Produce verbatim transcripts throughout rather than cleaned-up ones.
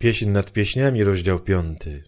Pieśń nad pieśniami, rozdział piąty.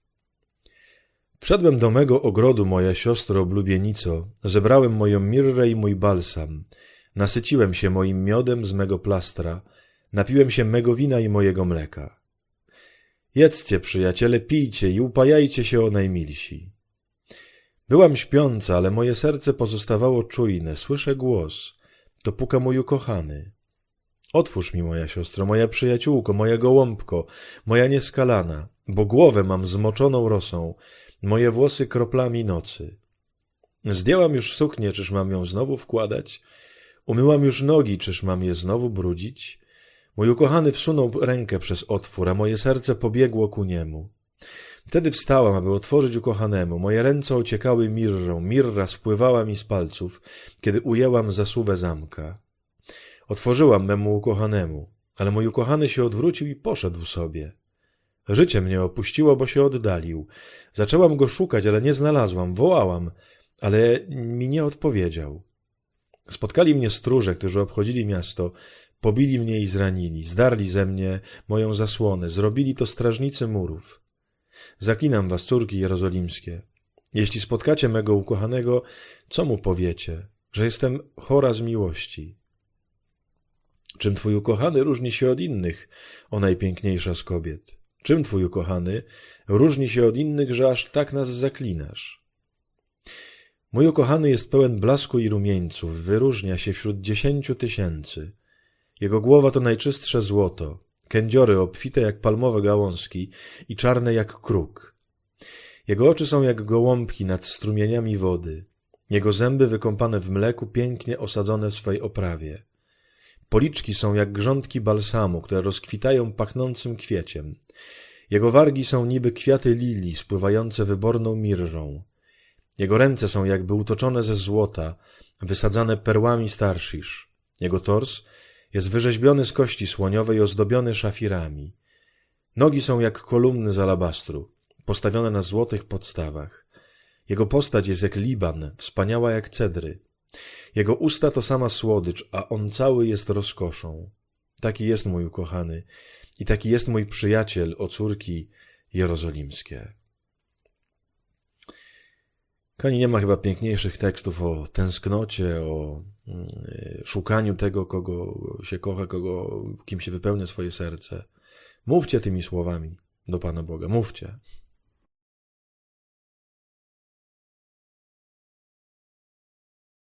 Wszedłem do mego ogrodu, moja siostro oblubienico, zebrałem moją mirrę i mój balsam, nasyciłem się moim miodem z mego plastra, napiłem się mego wina i mojego mleka. Jedzcie, przyjaciele, pijcie i upajajcie się o najmilsi. Byłam śpiąca, ale moje serce pozostawało czujne, słyszę głos, to puka mój ukochany. Otwórz mi, moja siostro, moja przyjaciółko, moja gołąbko, moja nieskalana, bo głowę mam zmoczoną rosą, moje włosy kroplami nocy. Zdjęłam już suknię, czyż mam ją znowu wkładać? Umyłam już nogi, czyż mam je znowu brudzić? Mój ukochany wsunął rękę przez otwór, a moje serce pobiegło ku niemu. Wtedy wstałam, aby otworzyć ukochanemu. Moje ręce ociekały mirrą, mirra spływała mi z palców, kiedy ujęłam zasuwę zamka. Otworzyłam memu ukochanemu, ale mój ukochany się odwrócił i poszedł sobie. Życie mnie opuściło, bo się oddalił. Zaczęłam go szukać, ale nie znalazłam. Wołałam, ale mi nie odpowiedział. Spotkali mnie stróże, którzy obchodzili miasto, pobili mnie i zranili, zdarli ze mnie moją zasłonę, zrobili to strażnicy murów. Zaklinam was, córki jerozolimskie. Jeśli spotkacie mego ukochanego, co mu powiecie? Że jestem chora z miłości. Czym twój ukochany różni się od innych, o najpiękniejsza z kobiet? Czym twój ukochany różni się od innych, że aż tak nas zaklinasz? Mój ukochany jest pełen blasku i rumieńców, wyróżnia się wśród dziesięciu tysięcy. Jego głowa to najczystsze złoto, kędziory obfite jak palmowe gałązki i czarne jak kruk. Jego oczy są jak gołąbki nad strumieniami wody. Jego zęby wykąpane w mleku, pięknie osadzone w swej oprawie. Policzki są jak grządki balsamu, które rozkwitają pachnącym kwieciem. Jego wargi są niby kwiaty lilii spływające wyborną mirrą. Jego ręce są jakby utoczone ze złota, wysadzane perłami z Tarszisz. Jego tors jest wyrzeźbiony z kości słoniowej, ozdobiony szafirami. Nogi są jak kolumny z alabastru, postawione na złotych podstawach. Jego postać jest jak Liban, wspaniała jak cedry. Jego usta to sama słodycz, a on cały jest rozkoszą. Taki jest mój ukochany i taki jest mój przyjaciel, o córki jerozolimskie. Kochani, nie ma chyba piękniejszych tekstów o tęsknocie, o szukaniu tego, kogo się kocha, kogo, kim się wypełnia swoje serce. Mówcie tymi słowami do Pana Boga, mówcie.